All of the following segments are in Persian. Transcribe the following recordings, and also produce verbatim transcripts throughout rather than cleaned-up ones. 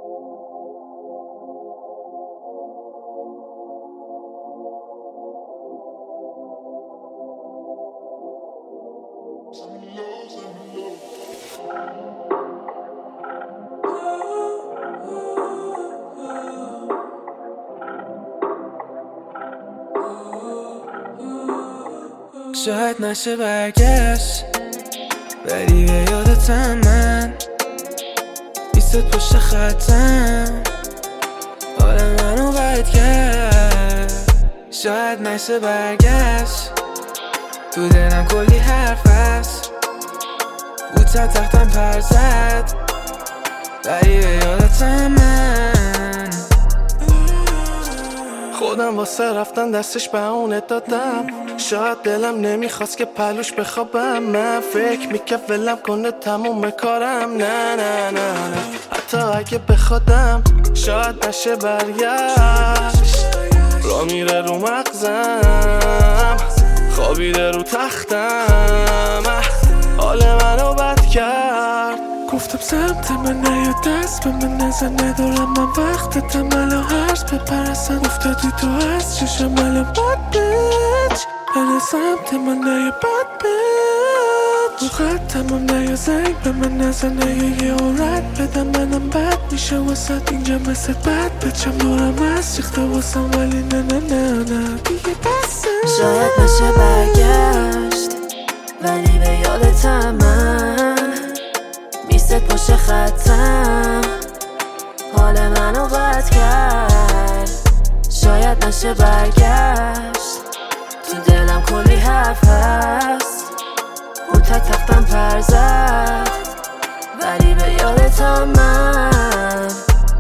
شاید نشه برگشت ولی به یادتم من بیست پشت خطم حال منو بد کرد. شاید نشه برگشت تو دلم کلی حرف هست بوته تختم پر زد ولی به یادتم من خودم واسه رفتن دستش به اونه دادم. شاید دلم نمیخواست که پلوش بخوابم. من فکر میکرد ولم کنه تموم کارم. نه نه نه نه حتی اگه بخوادم شاید نشه برگشت. را میره رو مغزم خوابیده رو تختم حال منو بد کرد. گفتم سمت من نیا دست به من نزن ندارم من وقتتم الان هرز بپرستن افتادی تو از چشم الان بد بیچ من سمت من نیا بد بیچ رو خطم هم نیا زنگ به من نزن نیا یه رد بدم منم بد میشه واسد اینجا مثل بد بچم دورم از ریخته واسم ولی نه نه نه نه دیگه بسه. شاید نشه برگشت ولی به یادتم من بیست پشت خطم حال منو بد کرد. شاید نشه برگشت تو دلم کلی حرف هست بوته تختم پر زد ولی به یادتم من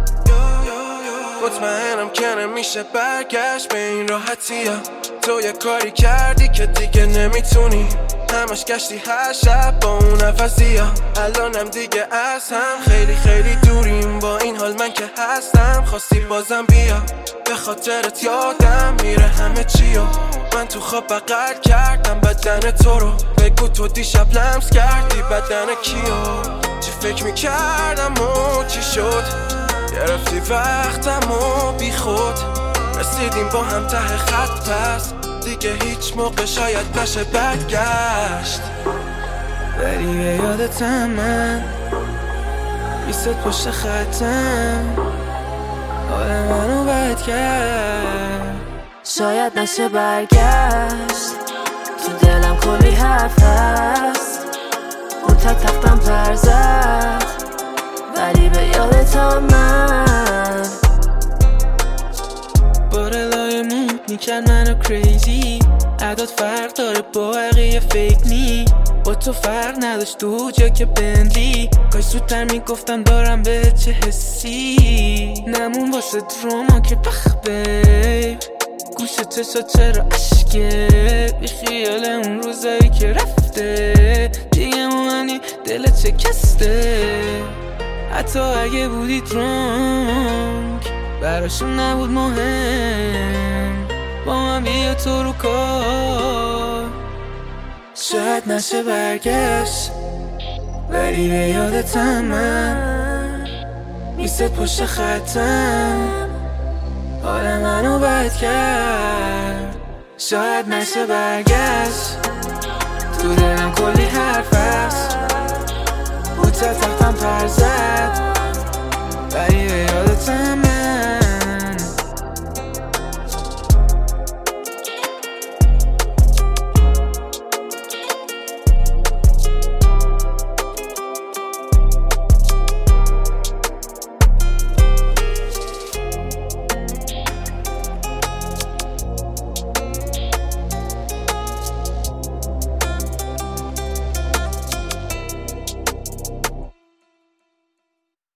مطمئنم که نمیشه برگشت به این راحتی ها. تو یه کاری کردی که دیگه نمیتونی همش گشتی هر شب با اون نفسی ها. الانم دیگه از هم خیلی خیلی دوریم با این حال من که هستم خواستی بازم بیا به خاطرت یادم میره همه چی و من تو خواب بغل کردم بدن تو رو. بگو تو دیشب لمس کردی بدن کیو چی فکر میکردم و چی شد گرفتی وقتم و بی خود رسیدیم با هم ته خط پس دیگه هیچ موقع شاید نشه برگشت ولی به یادتم من بیست پشت خطم حال منو بد کرد. شاید نشه برگشت تو دلم کلی حرف هست بوته تختم پر زد ولی به یادتم من بارلای مود میکرد منو کریزی عداد فرق داره با بقیه فیک نی با تو فرق نداشت تو جا که بندی کاش زودتر میگفتم دارم به چه حسی نمون واسه دراما که بخ بیب گوشه چشا چرا عشقه بی خیال اون روزایی که رفته دیگه مومنی دلت شکسته حتی اگه بودی درانک براشون نبود مهم با من بیا تو رو کار. شاید نشه برگشت ولی به یادتم من بیست پشت خطم حال منو بد کرد. شاید نشه برگشت تو دلم کلی حرف هست بوته تختم پر زد